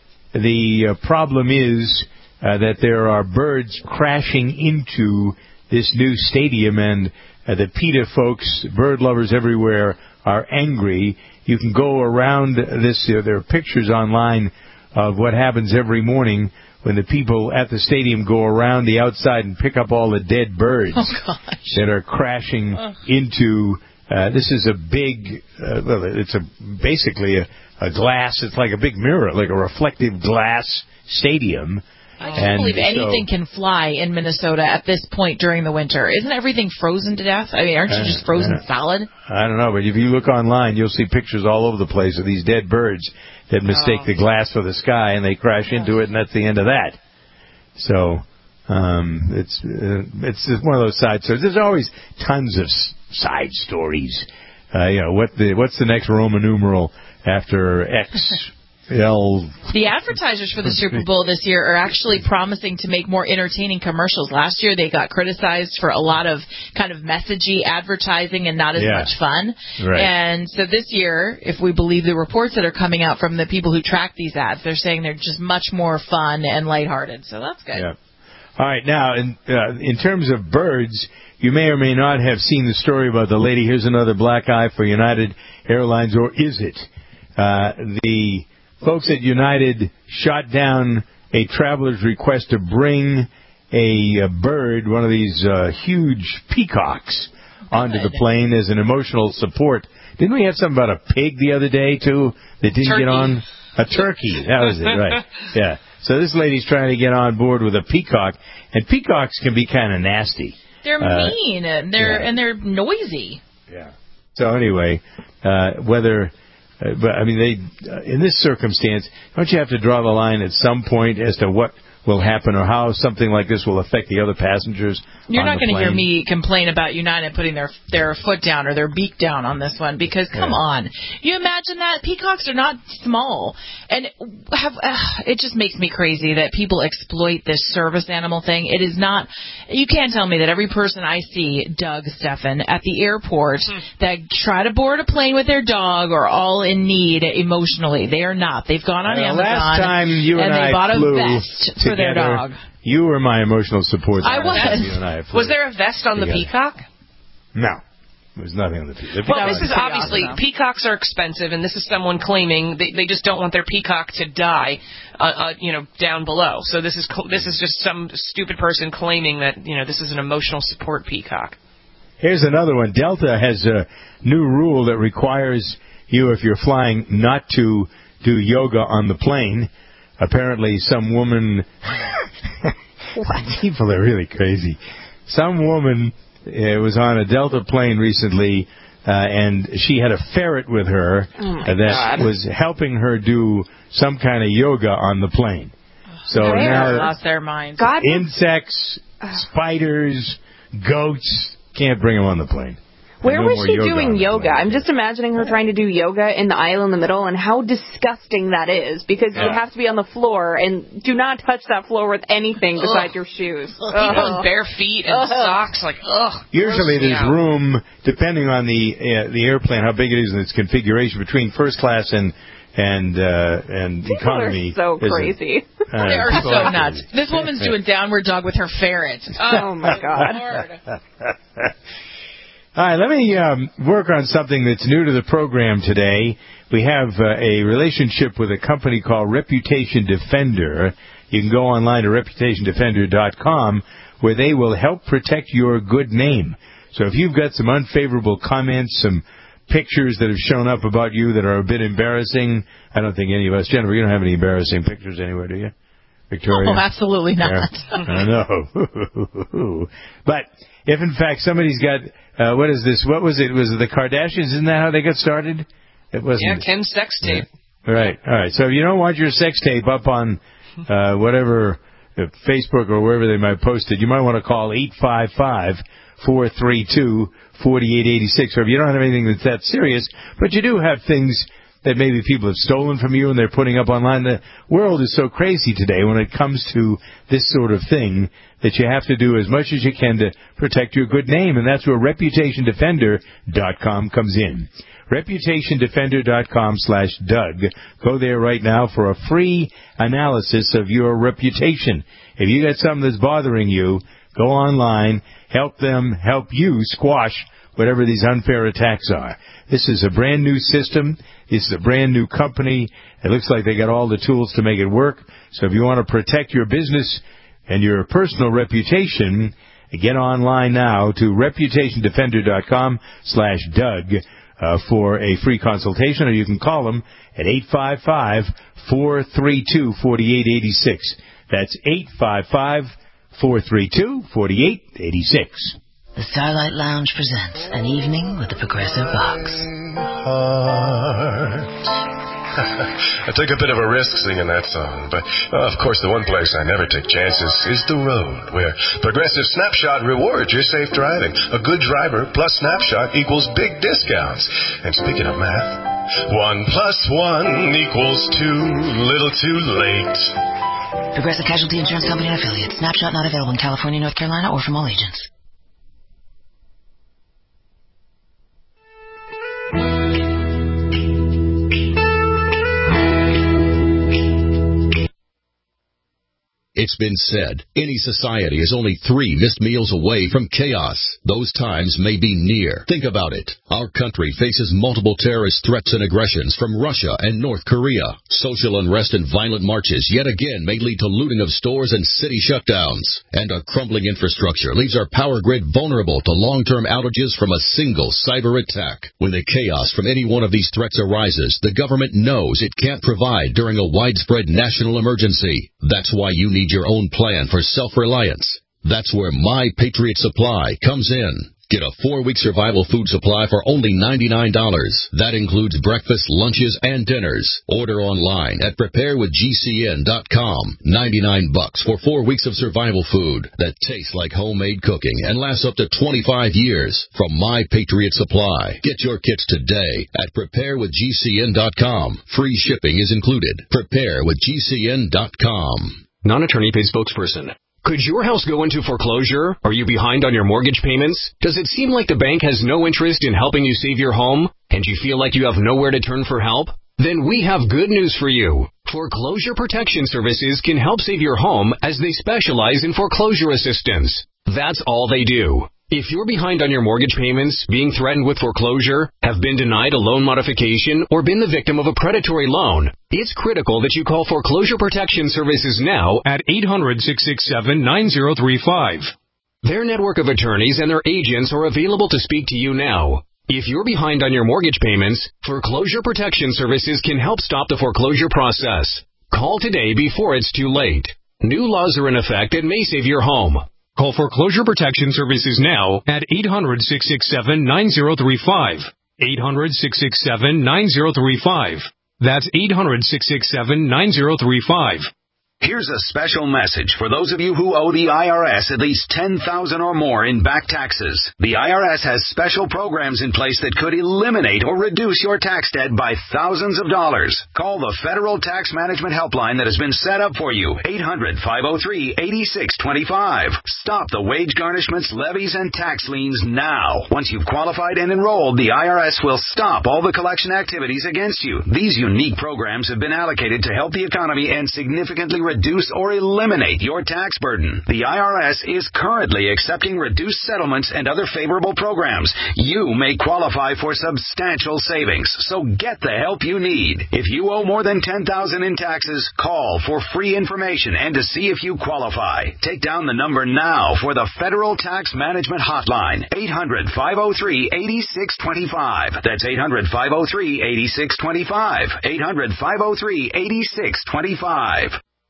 The uh, problem is uh, that there are birds crashing into this new stadium, and uh, the PETA folks, bird lovers everywhere, are angry. You can go around this. Uh, there are pictures online of what happens every morning when the people at the stadium go around the outside and pick up all the dead birds Oh, gosh. that are crashing Ugh. into. Uh, this is a big. Uh, well, it's a basically a, a glass. It's like a big mirror, like a reflective glass stadium. I can't And believe so- anything can fly in Minnesota at this point during the winter. Isn't everything frozen to death? I mean, aren't you Uh, just frozen uh, solid? I don't know, but if you look online, you'll see pictures all over the place of these dead birds that mistake Oh. the glass for the sky, and they crash into it, and that's the end of that. So um, it's uh, it's just one of those side stories. There's always tons of s- side stories. Uh, you know, what the what's the next Roman numeral after X? L. The advertisers for the Super Bowl this year are actually promising to make more entertaining commercials. Last year they got criticized for a lot of kind of messagey advertising and not as Yeah. much fun. Right. And so this year, if we believe the reports that are coming out from the people who track these ads, they're saying they're just much more fun and lighthearted. So that's good. Yeah. All right. Now, in uh, in terms of birds, you may or may not have seen the story about the lady. Here's another black eye for United Airlines, or is it? Uh, the folks at United shot down a traveler's request to bring a, a bird, one of these uh, huge peacocks, onto the plane as an emotional support. Didn't we have something about a pig the other day, too, that didn't turkey. get on? A turkey. That was it, right. Yeah. So this lady's trying to get on board with a peacock, and peacocks can be kind of nasty. They're uh, mean, and they're yeah. and they're noisy. Yeah. So anyway, uh, whether... Uh, but, I mean, they uh, in this circumstance, don't you have to draw the line at some point as to what will happen or how something like this will affect the other passengers? You're not going to hear me complain about United putting their their foot down or their beak down on this one, because come yeah. on, you imagine that peacocks are not small, and have uh, it just makes me crazy that people exploit this service animal thing. It is not. You can't tell me that every person I see, Doug Stephan, at the airport hmm. that try to board a plane with their dog are all in need emotionally. They are not. They've gone on uh, Amazon last time you and, and they I bought a flew vest together, for their dog. You were my emotional support. I was. You and I was there a vest on together. the peacock? No. There was nothing on the peacock. Well, this is obviously, awesome. Peacocks are expensive, and this is someone claiming they, they just don't want their peacock to die, uh, uh, you know, down below. So this is this is just some stupid person claiming that, you know, this is an emotional support peacock. Here's another one. Delta has a new rule that requires you, if you're flying, not to do yoga on the plane. Apparently, some woman... What? People are really crazy. Some woman uh, was on a Delta plane recently, uh, and she had a ferret with her oh uh, that God. was helping her do some kind of yoga on the plane. So they now lost their minds. God. Insects, spiders, goats, can't bring them on the plane. Where no was she yoga doing yoga? I'm just imagining her trying to do yoga in the aisle in the middle, and how disgusting that is, because yeah. you have to be on the floor, and do not touch that floor with anything ugh. besides your shoes. People with bare feet and ugh. socks, like, ugh. Usually there's yeah. room, depending on the uh, the airplane, how big it is and its configuration, between first class and and uh, and People economy. Are so crazy. Uh, they are so nuts. This woman's doing downward dog with her ferret. Oh, oh my God. All right, let me um, work on something that's new to the program today. We have uh, a relationship with a company called Reputation Defender. You can go online to reputation defender dot com, where they will help protect your good name. So if you've got some unfavorable comments, some pictures that have shown up about you that are a bit embarrassing, I don't think any of us, Jennifer, you don't have any embarrassing pictures anywhere, do you? Victoria? Oh, absolutely not. I know. But if, in fact, somebody's got, uh, what is this? What was it? Was it the Kardashians? Isn't that how they got started? It wasn't. Yeah, Kim's sex tape. Yeah. Right. All right. So if you don't want your sex tape up on uh, whatever, uh, Facebook or wherever they might post it, you might want to call eight five five, four three two, four eight eight six. Or if you don't have anything that's that serious, but you do have things that maybe people have stolen from you and they're putting up online. The world is so crazy today when it comes to this sort of thing that you have to do as much as you can to protect your good name, and that's where reputation defender dot com comes in. reputation defender dot com slash Doug. Go there right now for a free analysis of your reputation. If you got something that's bothering you, go online, help them help you squash whatever these unfair attacks are. This is a brand new system. This is a brand new company. It looks like they got all the tools to make it work. So if you want to protect your business and your personal reputation, get online now to reputation defender dot com slash Doug uh, for a free consultation, or you can call them at eight five five, four three two, four eight eight six. That's eight five five, four three two, four eight eight six. The Starlight Lounge presents An Evening with the Progressive Box. I took a bit of a risk singing that song, but uh, of course the one place I never take chances is the road, where Progressive Snapshot rewards your safe driving. A good driver plus Snapshot equals big discounts. And speaking of math, one plus one equals two, little too late. Progressive Casualty Insurance Company and affiliates. Snapshot not available in California, North Carolina, or from all agents. It's been said, any society is only three missed meals away from chaos. Those times may be near. Think about it. Our country faces multiple terrorist threats and aggressions from Russia and North Korea. Social unrest and violent marches yet again may lead to looting of stores and city shutdowns. And a crumbling infrastructure leaves our power grid vulnerable to long-term outages from a single cyber attack. When the chaos from any one of these threats arises, the government knows it can't provide during a widespread national emergency. That's why you need your own plan for self-reliance. That's where My Patriot Supply comes in. Get a four-week survival food supply for only ninety-nine dollars. That includes breakfast, lunches, and dinners. Order online at prepare with G C N dot com. ninety-nine bucks for four weeks of survival food that tastes like homemade cooking and lasts up to twenty-five years from My Patriot Supply. Get your kits today at prepare with G C N dot com. Free shipping is included. prepare with G C N dot com. Non-attorney paid spokesperson. Could your house go into foreclosure? Are you behind on your mortgage payments? Does it seem like the bank has no interest in helping you save your home? And you feel like you have nowhere to turn for help? Then we have good news for you. Foreclosure Protection Services can help save your home as they specialize in foreclosure assistance. That's all they do. If you're behind on your mortgage payments, being threatened with foreclosure, have been denied a loan modification, or been the victim of a predatory loan, it's critical that you call Foreclosure Protection Services now at eight hundred, six six seven, nine zero three five. Their network of attorneys and their agents are available to speak to you now. If you're behind on your mortgage payments, Foreclosure Protection Services can help stop the foreclosure process. Call today before it's too late. New laws are in effect that may save your home. Call Foreclosure Protection Services now at eight hundred, six six seven, nine zero three five. eight hundred, six six seven, nine zero three five. That's eight hundred, six six seven, nine zero three five. Here's a special message for those of you who owe the I R S at least ten thousand dollars or more in back taxes. The I R S has special programs in place that could eliminate or reduce your tax debt by thousands of dollars. Call the Federal Tax Management Helpline that has been set up for you, eight hundred, five oh three, eight six two five. Stop the wage garnishments, levies, and tax liens now. Once you've qualified and enrolled, the I R S will stop all the collection activities against you. These unique programs have been allocated to help the economy and significantly reduce reduce or eliminate your tax burden. The I R S is currently accepting reduced settlements and other favorable programs. You may qualify for substantial savings, so get the help you need. If you owe more than ten thousand dollars in taxes, call for free information and to see if you qualify. Take down the number now for the Federal Tax Management Hotline, eight hundred, five oh three, eight six two five. That's eight hundred, five oh three, eight six two five. eight hundred, five oh three, eight six two five.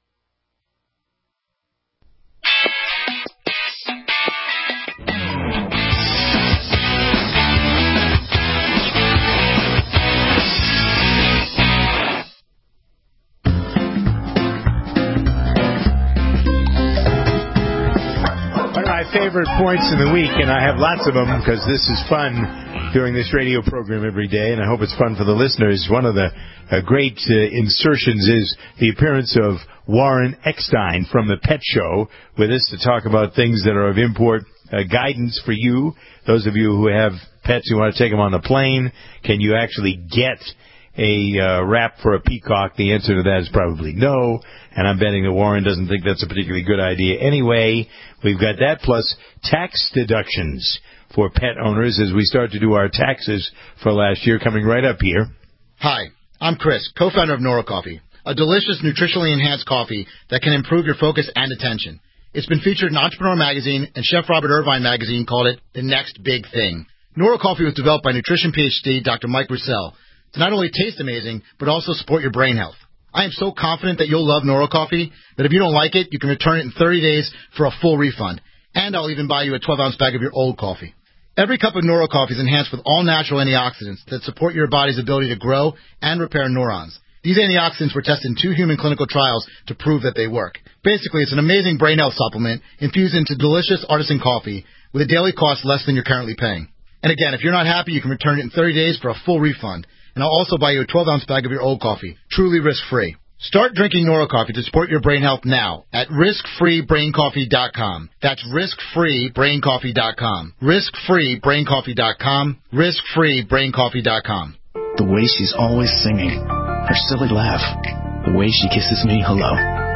Favorite points of the week, and I have lots of them because this is fun doing this radio program every day, and I hope it's fun for the listeners. One of the uh, great uh, insertions is the appearance of Warren Eckstein from the Pet Show with us to talk about things that are of import, uh, guidance for you, those of you who have pets who want to take them on the plane. Can you actually get a uh, wrap for a peacock? The answer to that is probably no, and I'm betting that Warren doesn't think that's a particularly good idea anyway. We've got that plus tax deductions for pet owners as we start to do our taxes for last year, coming right up here. Hi, I'm Chris, co-founder of Nora Coffee, a delicious, nutritionally enhanced coffee that can improve your focus and attention. It's been featured in Entrepreneur Magazine, and Chef Robert Irvine Magazine called it the next big thing. Nora Coffee was developed by nutrition PhD Doctor Mike Roussel to not only taste amazing, but also support your brain health. I am so confident that you'll love Nora Coffee that if you don't like it, you can return it in thirty days for a full refund. And I'll even buy you a twelve-ounce bag of your old coffee. Every cup of Nora Coffee is enhanced with all-natural antioxidants that support your body's ability to grow and repair neurons. These antioxidants were tested in two human clinical trials to prove that they work. Basically, it's an amazing brain health supplement infused into delicious artisan coffee with a daily cost less than you're currently paying. And again, if you're not happy, you can return it in thirty days for a full refund. And I'll also buy you a twelve-ounce bag of your old coffee, truly risk-free. Start drinking Nora Coffee to support your brain health now at risk free brain coffee dot com. That's risk free brain coffee dot com. risk free brain coffee dot com. risk free brain coffee dot com. The way she's always singing, her silly laugh, the way she kisses me hello.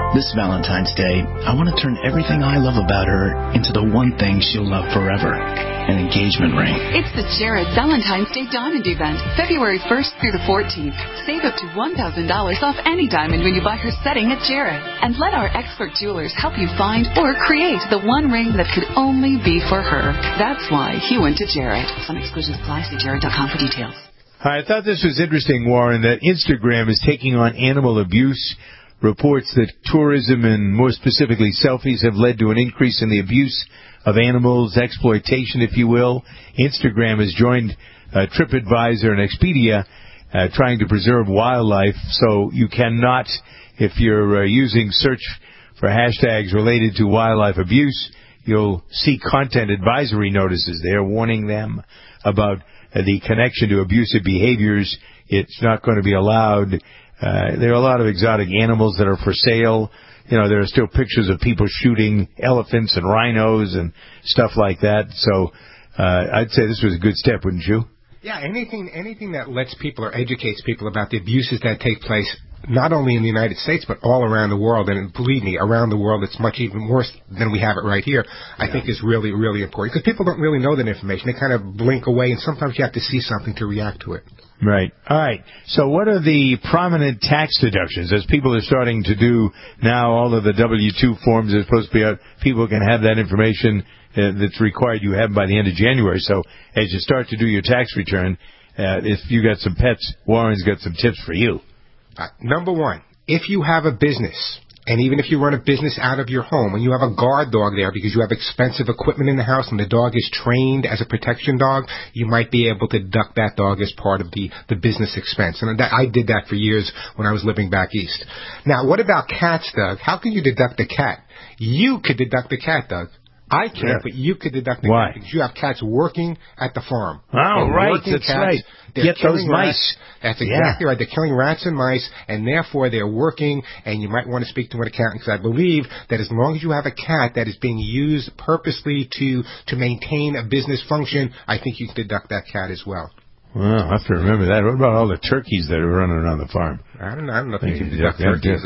This Valentine's Day, I want to turn everything I love about her into the one thing she'll love forever, an engagement ring. It's the Jared Valentine's Day Diamond Event, February first through the fourteenth. Save up to one thousand dollars off any diamond when you buy her setting at Jared. And let our expert jewelers help you find or create the one ring that could only be for her. That's why he went to Jared. Some exclusions apply. See jared dot com for details. I thought this was interesting, Warren, that Instagram is taking on animal abuse. Reports that tourism and more specifically selfies have led to an increase in the abuse of animals, exploitation, if you will. Instagram has joined uh, TripAdvisor and Expedia uh, trying to preserve wildlife, so you cannot, if you're uh, using search for hashtags related to wildlife abuse, you'll see content advisory notices there warning them about uh, the connection to abusive behaviors. It's not going to be allowed. Uh, there are a lot of exotic animals that are for sale. You know, there are still pictures of people shooting elephants and rhinos and stuff like that. So uh, I'd say this was a good step, wouldn't you? Yeah, anything anything that lets people or educates people about the abuses that take place not only in the United States but all around the world. And believe me, around the world it's much even worse than we have it right here. I yeah. think is really, really important because people don't really know that information. They kind of blink away, and sometimes you have to see something to react to it. Right. All right. So what are the prominent tax deductions? As people are starting to do now, all of the W two forms are supposed to be out. People can have that information uh, that's required. You have by the end of January. So as you start to do your tax return, uh, if you got some pets, Warren's got some tips for you. Uh, number one, if you have a business, and even if you run a business out of your home and you have a guard dog there because you have expensive equipment in the house and the dog is trained as a protection dog, you might be able to deduct that dog as part of the, the business expense. And that, I did that for years when I was living back east. Now, what about cats, Doug? How can you deduct a cat? You could deduct a cat, Doug. I can't, yeah. but you could deduct the Why? cat because you have cats working at the farm. Oh, and right, that's cats, right. Get those mice. Rats. That's exactly yeah. right. They're killing rats and mice, and therefore they're working, and you might want to speak to an accountant because I believe that as long as you have a cat that is being used purposely to, to maintain a business function, I think you can deduct that cat as well. Well, I have to remember that. What about all the turkeys that are running around the farm? I don't know. I don't know if you can deduct turkeys.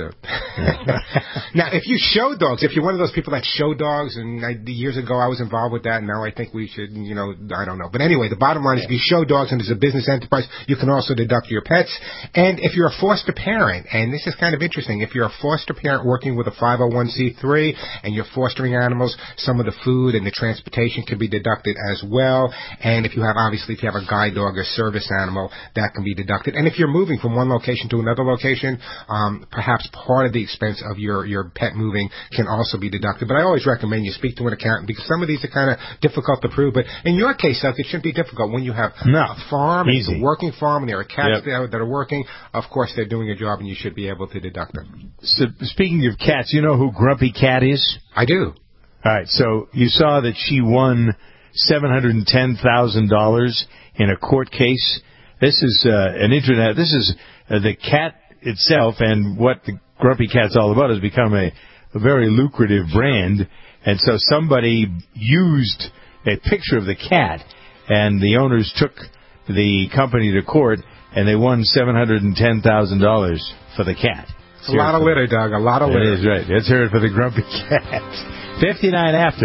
Now, if you show dogs, if you're one of those people that show dogs, and I, years ago I was involved with that, and now I think we should, you know, I don't know. But anyway, the bottom line is if you show dogs and there's a business enterprise, you can also deduct your pets. And if you're a foster parent, and this is kind of interesting, if you're a foster parent working with a five oh one c three and you're fostering animals, some of the food and the transportation can be deducted as well. And if you have, obviously, if you have a guide dog or service animal, that can be deducted. And if you're moving from one location to another location, um, perhaps part of the expense of your, your pet moving can also be deducted. But I always recommend you speak to an accountant because some of these are kind of difficult to prove. But in your case, Doug, it shouldn't be difficult. When you have no, a farm, and it's a working farm, and there are cats yep. there that are working, of course they're doing a job and you should be able to deduct them. So, speaking of cats, you know who Grumpy Cat is? I do. All right, so you saw that she won seven hundred ten thousand dollars in a court case. This is uh, an internet. This is uh, the cat itself, and what the Grumpy Cat's all about has become a, a very lucrative brand. And so somebody used a picture of the cat, and the owners took the company to court, and they won seven hundred ten thousand dollars for the cat. It's a lot of litter, Doug. A lot of litter. It is right. Let's hear it for the Grumpy Cat. fifty-nine after.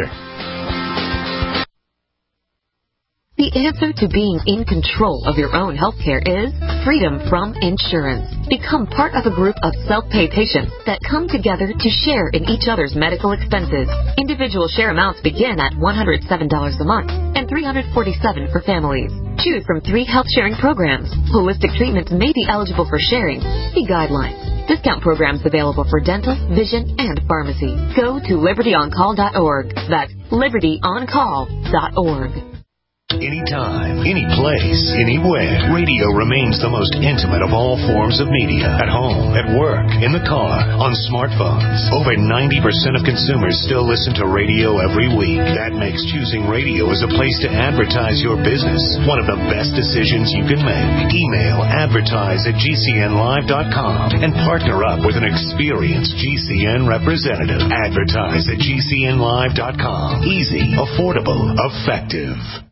The answer to being in control of your own health care is freedom from insurance. Become part of a group of self-pay patients that come together to share in each other's medical expenses. Individual share amounts begin at one hundred seven dollars a month and three hundred forty-seven dollars for families. Choose from three health-sharing programs. Holistic treatments may be eligible for sharing. See guidelines. Discount programs available for dental, vision, and pharmacy. Go to liberty on call dot org. That's liberty on call dot org. Anytime, any place, anywhere, radio remains the most intimate of all forms of media. At home, at work, in the car, on smartphones. Over ninety percent of consumers still listen to radio every week. That makes choosing radio as a place to advertise your business one of the best decisions you can make. Email advertise at G C N live dot com and partner up with an experienced G C N representative. Advertise at G C N live dot com. Easy, affordable, effective.